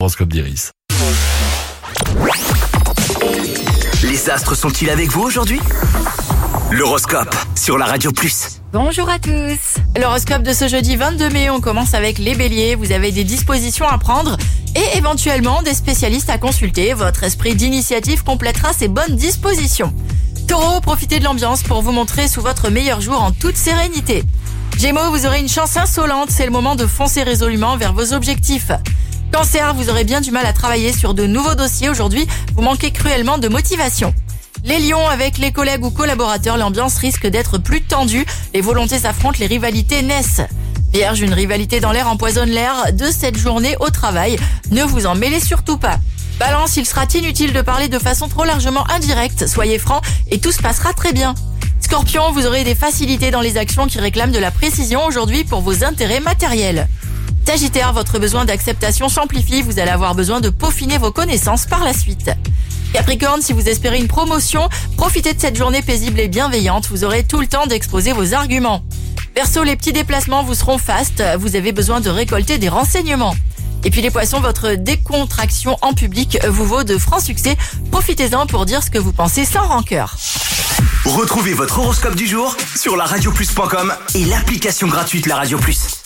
Horoscope d'Iris. Les astres sont-ils avec vous aujourd'hui? L'horoscope sur la Radio Plus. Bonjour à tous. L'horoscope de ce jeudi 22 mai, on commence avec les béliers. Vous avez des dispositions à prendre et éventuellement des spécialistes à consulter. Votre esprit d'initiative complétera ces bonnes dispositions. Taureau, profitez de l'ambiance pour vous montrer sous votre meilleur jour en toute sérénité. Gémeaux, vous aurez une chance insolente, c'est le moment de foncer résolument vers vos objectifs. Cancer, vous aurez bien du mal à travailler sur de nouveaux dossiers aujourd'hui, vous manquez cruellement de motivation. Les lions, avec les collègues ou collaborateurs, l'ambiance risque d'être plus tendue, les volontés s'affrontent, les rivalités naissent. Vierge, une rivalité dans l'air empoisonne l'air de cette journée au travail, ne vous en mêlez surtout pas. Balance, il sera inutile de parler de façon trop largement indirecte, soyez franc et tout se passera très bien. Scorpion, vous aurez des facilités dans les actions qui réclament de la précision aujourd'hui pour vos intérêts matériels. Sagittaire, votre besoin d'acceptation s'amplifie, vous allez avoir besoin de peaufiner vos connaissances par la suite. Capricorne, si vous espérez une promotion, profitez de cette journée paisible et bienveillante, vous aurez tout le temps d'exposer vos arguments. Verseau, les petits déplacements vous seront fastes, vous avez besoin de récolter des renseignements. Et puis les poissons, votre décontraction en public vous vaut de francs succès, profitez-en pour dire ce que vous pensez sans rancœur. Retrouvez votre horoscope du jour sur la radioplus.com et l'application gratuite La Radio Plus.